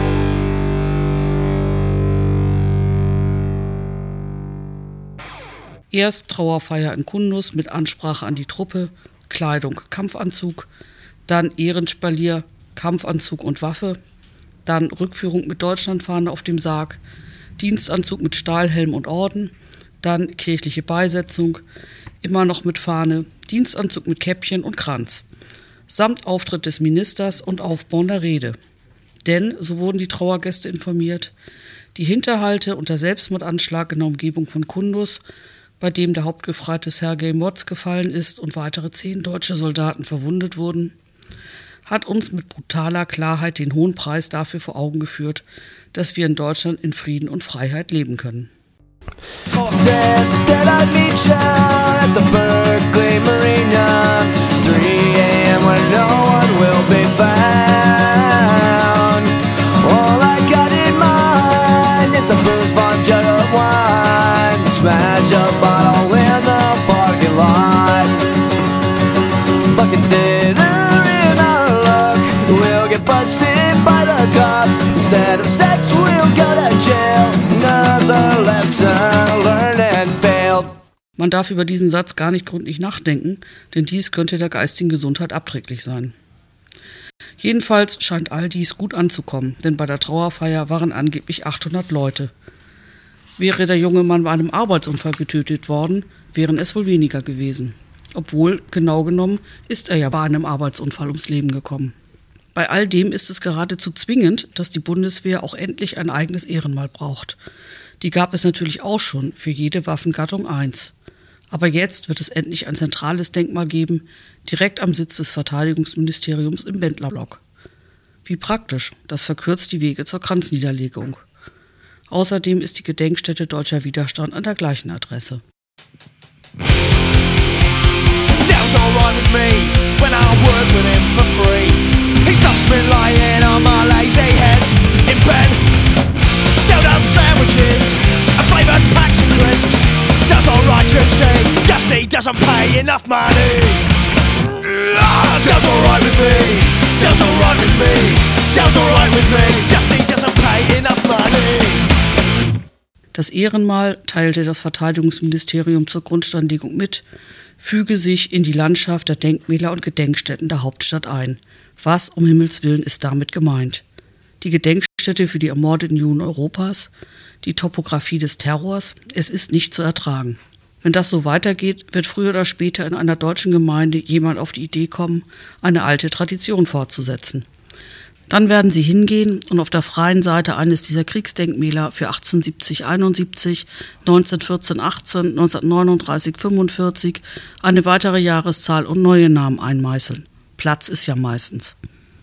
Erst Trauerfeier in Kundus mit Ansprache an die Truppe, Kleidung, Kampfanzug, dann Ehrenspalier, Kampfanzug und Waffe, dann Rückführung mit Deutschlandfahne auf dem Sarg, Dienstanzug mit Stahlhelm und Orden, dann kirchliche Beisetzung, immer noch mit Fahne, Dienstanzug mit Käppchen und Kranz, samt Auftritt des Ministers und aufbauender Rede. Denn, so wurden die Trauergäste informiert, die Hinterhalte und der Selbstmordanschlag in der Umgebung von Kundus, bei dem der Hauptgefreite Sergej Moz gefallen ist und weitere zehn deutsche Soldaten verwundet wurden, hat uns mit brutaler Klarheit den hohen Preis dafür vor Augen geführt, dass wir in Deutschland in Frieden und Freiheit leben können. Said that I'd meet you at the Berkeley Marina, three a.m. when no one will be found. All I got in mind is a booze von jug of wine, smash a bottle in the parking lot. But considering our luck, we'll get busted by the cops. Instead of sex, we'll go to jail. Another lesson learned and failed. Man darf über diesen Satz gar nicht gründlich nachdenken, denn dies könnte der geistigen Gesundheit abträglich sein. Jedenfalls scheint all dies gut anzukommen, denn bei der Trauerfeier waren angeblich achthundert Leute. Wäre der junge Mann bei einem Arbeitsunfall getötet worden, wären es wohl weniger gewesen. Obwohl, genau genommen, ist er ja bei einem Arbeitsunfall ums Leben gekommen. Bei all dem ist es geradezu zwingend, dass die Bundeswehr auch endlich ein eigenes Ehrenmal braucht. Die gab es natürlich auch schon, für jede Waffengattung eins. Aber jetzt wird es endlich ein zentrales Denkmal geben, direkt am Sitz des Verteidigungsministeriums im Bendlerblock. Wie praktisch, das verkürzt die Wege zur Kranzniederlegung. Außerdem ist die Gedenkstätte Deutscher Widerstand an der gleichen Adresse. Dale's alright with me when I work with him for free. He stops me lying on my lazy head in bed. Dale does sandwiches and flavoured packs of crisps. Does alright, you see, just he doesn't pay enough money. Ah, Dale's alright with me, Dale's alright with me, Dale's alright with me, just he doesn't pay enough money. Das Ehrenmal teilte das Verteidigungsministerium zur Grundsteinlegung mit, füge sich in die Landschaft der Denkmäler und Gedenkstätten der Hauptstadt ein. Was um Himmels Willen ist damit gemeint? Die Gedenkstätte für die ermordeten Juden Europas? Die Topografie des Terrors? Es ist nicht zu ertragen. Wenn das so weitergeht, wird früher oder später in einer deutschen Gemeinde jemand auf die Idee kommen, eine alte Tradition fortzusetzen. Dann werden sie hingehen und auf der freien Seite eines dieser Kriegsdenkmäler für achtzehnhundertsiebzig einundsiebzig, neunzehnhundertvierzehn achtzehn, neunzehnhundertneununddreißig fünfundvierzig eine weitere Jahreszahl und neue Namen einmeißeln. Platz ist ja meistens.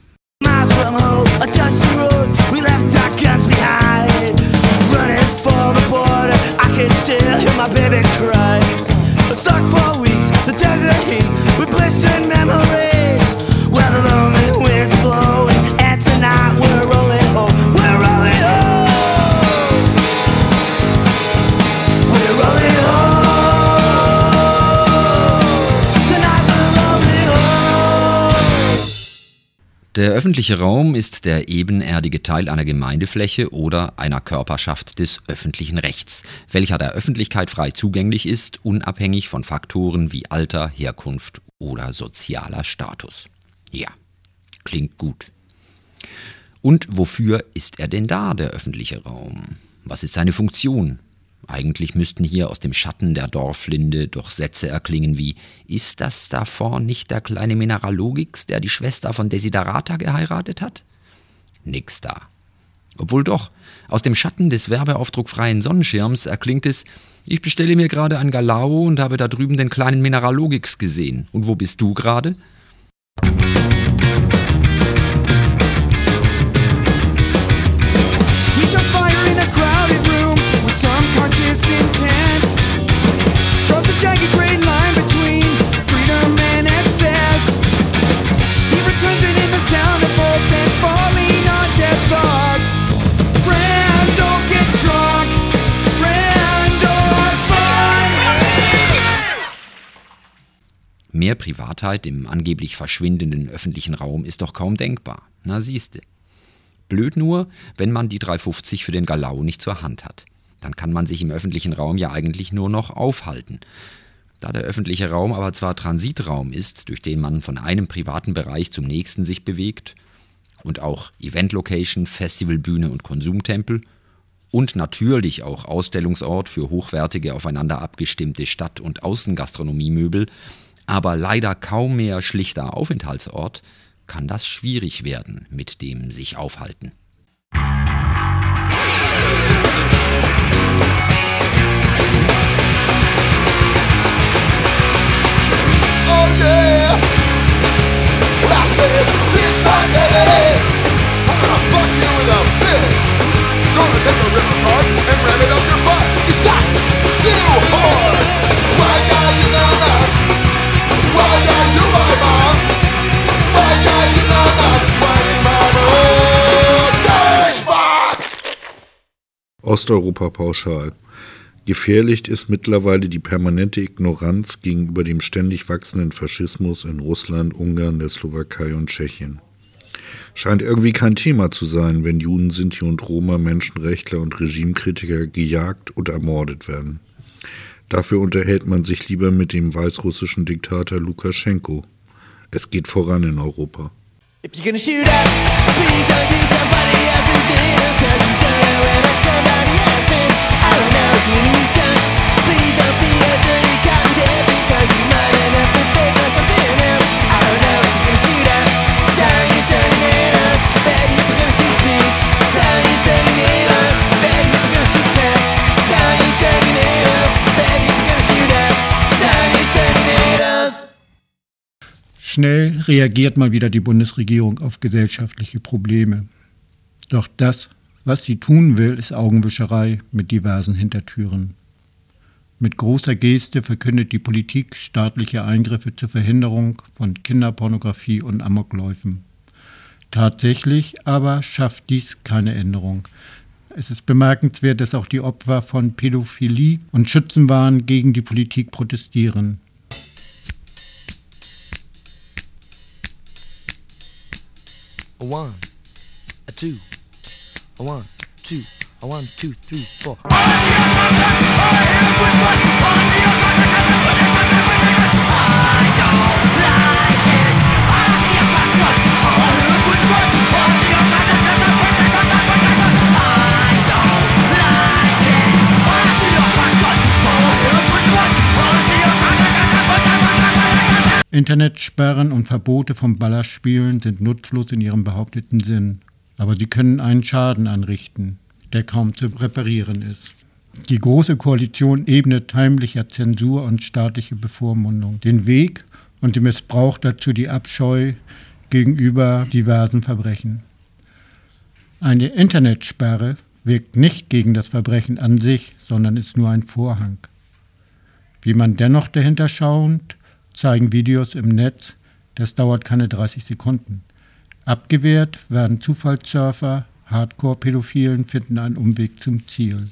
Der öffentliche Raum ist der ebenerdige Teil einer Gemeindefläche oder einer Körperschaft des öffentlichen Rechts, welcher der Öffentlichkeit frei zugänglich ist, unabhängig von Faktoren wie Alter, Herkunft oder sozialer Status. Ja, klingt gut. Und wofür ist er denn da, der öffentliche Raum? Was ist seine Funktion? Eigentlich müssten hier aus dem Schatten der Dorflinde doch Sätze erklingen wie: Ist das da vorn nicht der kleine Mineralogix, der die Schwester von Desiderata geheiratet hat? Nix da. Obwohl doch, aus dem Schatten des werbeaufdruckfreien Sonnenschirms erklingt es: Ich bestelle mir gerade ein Galao und habe da drüben den kleinen Mineralogix gesehen. Und wo bist du gerade? Conscious intent draws a jagged gray line between freedom and excess. He returns it in the sound of footprints falling on dead thoughts. Randall gets drunk. Randall fun. Mehr Privatheit im angeblich verschwindenden öffentlichen Raum ist doch kaum denkbar. Na siehste. Blöd nur, wenn man die drei fünfzig für den Galao nicht zur Hand hat. Dann kann man sich im öffentlichen Raum ja eigentlich nur noch aufhalten. Da der öffentliche Raum aber zwar Transitraum ist, durch den man von einem privaten Bereich zum nächsten sich bewegt, und auch Event-Location, Festivalbühne und Konsumtempel und natürlich auch Ausstellungsort für hochwertige, aufeinander abgestimmte Stadt- und Außengastronomiemöbel, aber leider kaum mehr schlichter Aufenthaltsort, kann das schwierig werden mit dem sich aufhalten. Oh yeah, what I said, please stop, baby. I'm gonna fuck you with a fish. Gonna take a river card and ram it up your butt. You stop, you whore. Why are you not up? Why are you my mom? Why are you not up? Why are you my fuck? Osteuropa pauschal. Gefährlich ist mittlerweile die permanente Ignoranz gegenüber dem ständig wachsenden Faschismus in Russland, Ungarn, der Slowakei und Tschechien. Scheint irgendwie kein Thema zu sein, wenn Juden, Sinti und Roma, Menschenrechtler und Regimekritiker gejagt und ermordet werden. Dafür unterhält man sich lieber mit dem weißrussischen Diktator Lukaschenko. Es geht voran in Europa. If you're gonna shoot up, please don't use somebody else's needles, cause you don't know where that somebody else been. I don't know if you need done. Please don't be a dirty cottonhead, because you might end up with fake or something else. I don't know if you're gonna shoot up, down you terminate us. Baby, if you're gonna shoot me, down you terminate us. Baby, if you're gonna shoot me, down you terminate us. Baby, if you're gonna shoot up, down you terminate us. Schnell reagiert mal wieder die Bundesregierung auf gesellschaftliche Probleme. Doch das, was sie tun will, ist Augenwischerei mit diversen Hintertüren. Mit großer Geste verkündet die Politik staatliche Eingriffe zur Verhinderung von Kinderpornografie und Amokläufen. Tatsächlich aber schafft dies keine Änderung. Es ist bemerkenswert, dass auch die Opfer von Pädophilie und Schützenwahn gegen die Politik protestieren. A one, a two, a one, two, a one, two, three, four. Internetsperren und Verbote von Ballerspielen sind nutzlos in ihrem behaupteten Sinn, aber sie können einen Schaden anrichten, der kaum zu reparieren ist. Die Große Koalition ebnet heimlicher Zensur und staatliche Bevormundung den Weg und den Missbrauch dazu die Abscheu gegenüber diversen Verbrechen. Eine Internetsperre wirkt nicht gegen das Verbrechen an sich, sondern ist nur ein Vorhang. Wie man dennoch dahinter schaut, zeigen Videos im Netz, das dauert keine dreißig Sekunden. Abgewehrt werden Zufallssurfer, Hardcore-Pädophilen finden einen Umweg zum Ziel.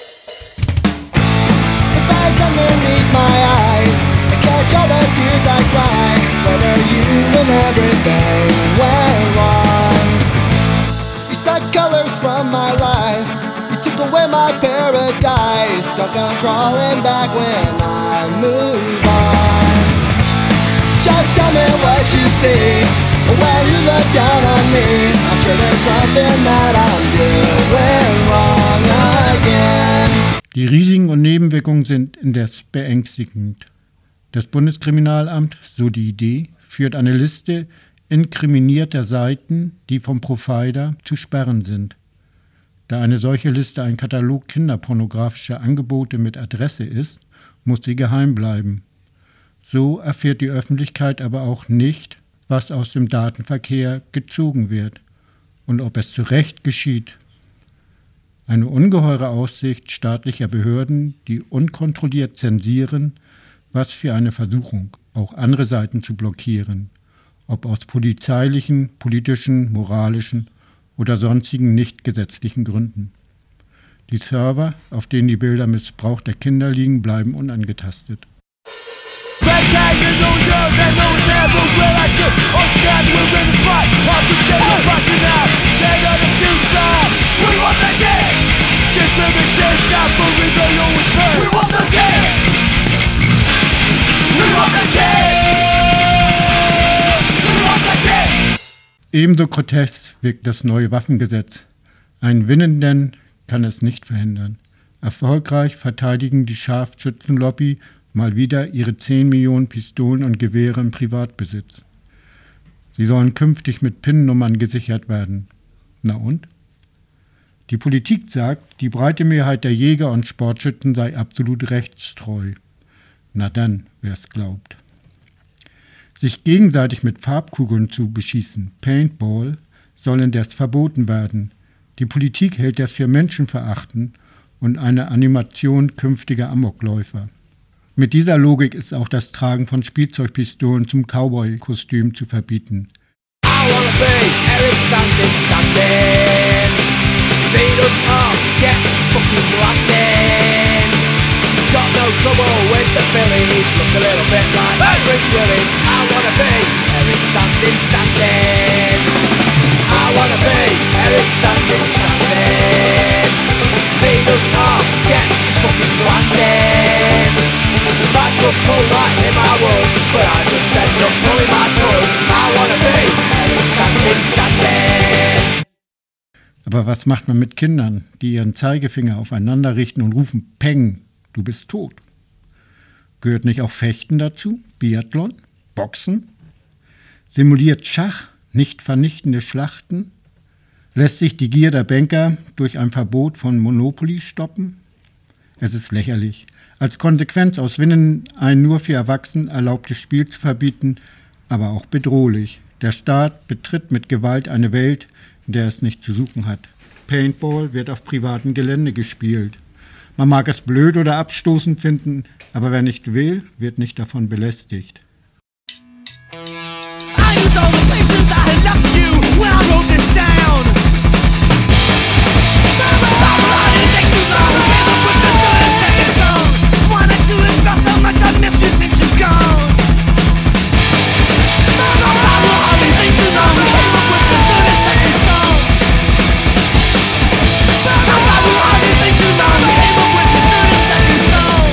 Just tell me what you see when you look down on me. I'm sure there's something that I'm doing wrong again. Die Risiken und Nebenwirkungen sind indes beängstigend. Das Bundeskriminalamt, so die Idee, führt eine Liste inkriminierter Seiten, die vom Provider zu sperren sind. Da eine solche Liste ein Katalog kinderpornografischer Angebote mit Adresse ist, muss sie geheim bleiben. So erfährt die Öffentlichkeit aber auch nicht, was aus dem Datenverkehr gezogen wird und ob es zu Recht geschieht. Eine ungeheure Aussicht staatlicher Behörden, die unkontrolliert zensieren, was für eine Versuchung, auch andere Seiten zu blockieren, ob aus polizeilichen, politischen, moralischen oder sonstigen nicht gesetzlichen Gründen. Die Server, auf denen die Bilder missbrauchter Kinder liegen, bleiben unangetastet. Rectangle, no love, and no never will I do. On stand, we're in the fight. I'll be saying about you now. Dead on the future. We want the game. Just live it days now, but we may always burn. We want the game. We want the game. We want the game. Ebenso grotesk wirkt das neue Waffengesetz. Einen Winnenden kann es nicht verhindern. Erfolgreich verteidigen die Scharfschützenlobby mal wieder ihre zehn Millionen Pistolen und Gewehre im Privatbesitz. Sie sollen künftig mit P I N-Nummern gesichert werden. Na und? Die Politik sagt, die breite Mehrheit der Jäger und Sportschützen sei absolut rechtstreu. Na dann, wer es glaubt. Sich gegenseitig mit Farbkugeln zu beschießen, Paintball, soll indes verboten werden. Die Politik hält das für menschenverachtend und eine Animation künftiger Amokläufer. Mit dieser Logik ist auch das Tragen von Spielzeugpistolen zum Cowboy-Kostüm zu verbieten. I wanna be Eric Sandin standing. Cause he doesn't half get his fucking landing. He's got no trouble with the Phillies. Looks a little bit like hey! Bruce Willis. I wanna be Eric Sandin standing. I wanna be Eric Sandin standing. Cause he doesn't half get his fucking landing. If I could pull like him I would, but I just end up pulling my gun. I wanna be Eric Sandin Aber was macht man mit Kindern, die ihren Zeigefinger aufeinander richten und rufen, Peng, du bist tot? Gehört nicht auch Fechten dazu? Biathlon? Boxen? Simuliert Schach nicht vernichtende Schlachten? Lässt sich die Gier der Banker durch ein Verbot von Monopoly stoppen? Es ist lächerlich. Als Konsequenz aus Winnen ein nur für Erwachsene erlaubtes Spiel zu verbieten, aber auch bedrohlich. Der Staat betritt mit Gewalt eine Welt, in der es nicht zu suchen hat. Paintball wird auf privatem Gelände gespielt. Man mag es blöd oder abstoßend finden, aber wer nicht will, wird nicht davon belästigt. I use all the places I had left you when I wrote this down. Mama, I didn't take too long. Came up with this new second song. Wanted to express how much I missed you since you're gone. Mama, I didn't take too long. Came up with this new second song. Mama, I didn't take too long. Came up with this new second song.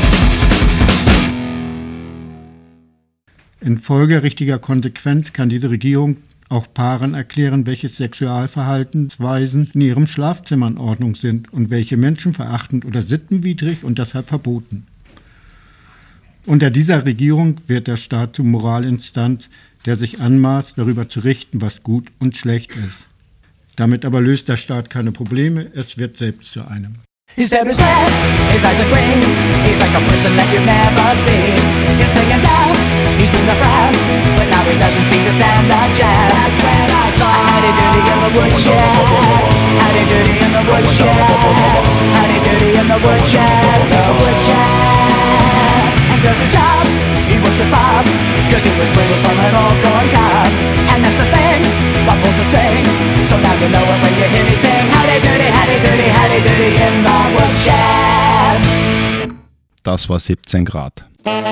In Folge richtiger Konsequenz kann diese Regierung auch Paaren erklären, welche Sexualverhaltensweisen in ihrem Schlafzimmer in Ordnung sind und welche menschenverachtend oder sittenwidrig und deshalb verboten. Unter dieser Regierung wird der Staat zur Moralinstanz, der sich anmaßt, darüber zu richten, was gut und schlecht ist. Damit aber löst der Staat keine Probleme, es wird selbst zu einem. His hair is red, his eyes are green. He's like a person that you've never seen. He's singing dance, he's been to France, but now he doesn't seem to stand a chance. That's when I saw Howdy Doody in the woodshed. Howdy Doody in the woodshed. Howdy Doody in the woodshed. The woodshed. He does his job, he works with Bob, cause he was sprinkled from an old corn cob. And that's the thing, Bob pulls the strings, so now you know it when you hear me sing. Howdy Doody, Howdy Doody, Howdy Doody in the woodshed. Das war siebzehn Grad.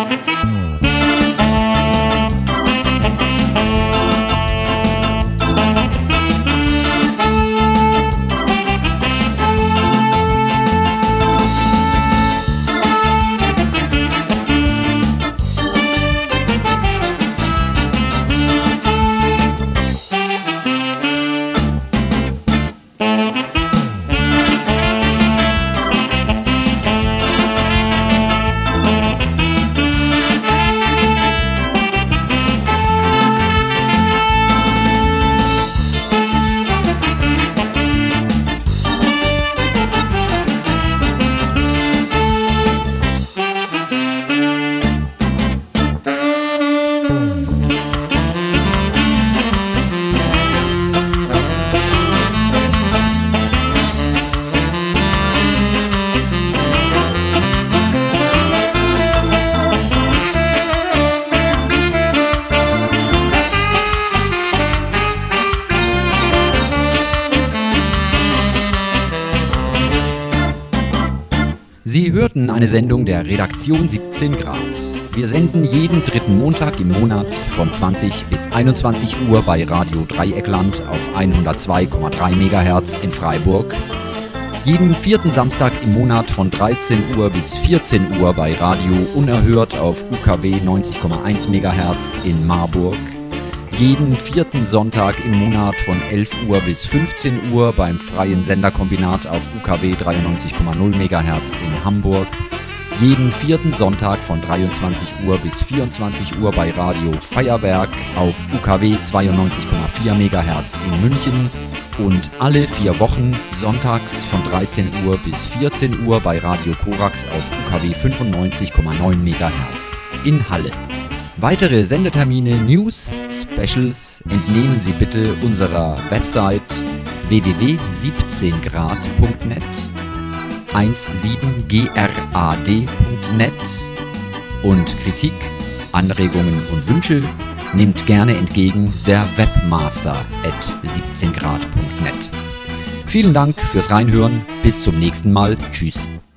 Sie hörten eine Sendung der Redaktion siebzehn Grad. Wir senden jeden dritten Montag im Monat von zwanzig bis einundzwanzig Uhr bei Radio Dreieckland auf hundertzwei Komma drei Megahertz in Freiburg, jeden vierten Samstag im Monat von dreizehn Uhr bis vierzehn Uhr bei Radio Unerhört auf U K W neunzig Komma eins Megahertz in Marburg, jeden vierten Sonntag im Monat von elf Uhr bis fünfzehn Uhr beim Freien Senderkombinat auf U K W dreiundneunzig Komma null Megahertz in Hamburg, jeden vierten Sonntag von dreiundzwanzig Uhr bis vierundzwanzig Uhr bei Radio Feuerwerk auf U K W zweiundneunzig Komma vier Megahertz in München und alle vier Wochen sonntags von dreizehn Uhr bis vierzehn Uhr bei Radio Korax auf U K W fünfundneunzig Komma neun Megahertz in Halle. Weitere Sendetermine, News, Specials entnehmen Sie bitte unserer Website w w w punkt siebzehn grad punkt net, siebzehn grad punkt net und Kritik, Anregungen und Wünsche nimmt gerne entgegen der Webmaster at siebzehn grad punkt net. Vielen Dank fürs Reinhören, bis zum nächsten Mal, tschüss.